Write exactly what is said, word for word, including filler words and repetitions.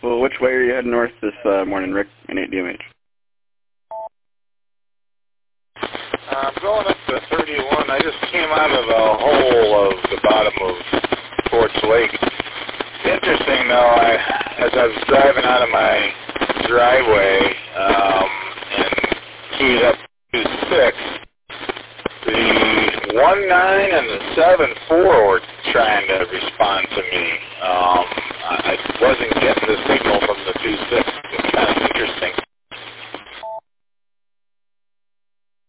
Well, which way are you heading north this uh, morning, Rick, in eight D M H? I'm going up to thirty-one. I just came out of the hole of the bottom of Torch Lake. Interesting, though, I, as I was driving out of my driveway um, and keyed up to six, the one nine and the seven four were trying to respond to me. Um, I wasn't getting the signal from the two six.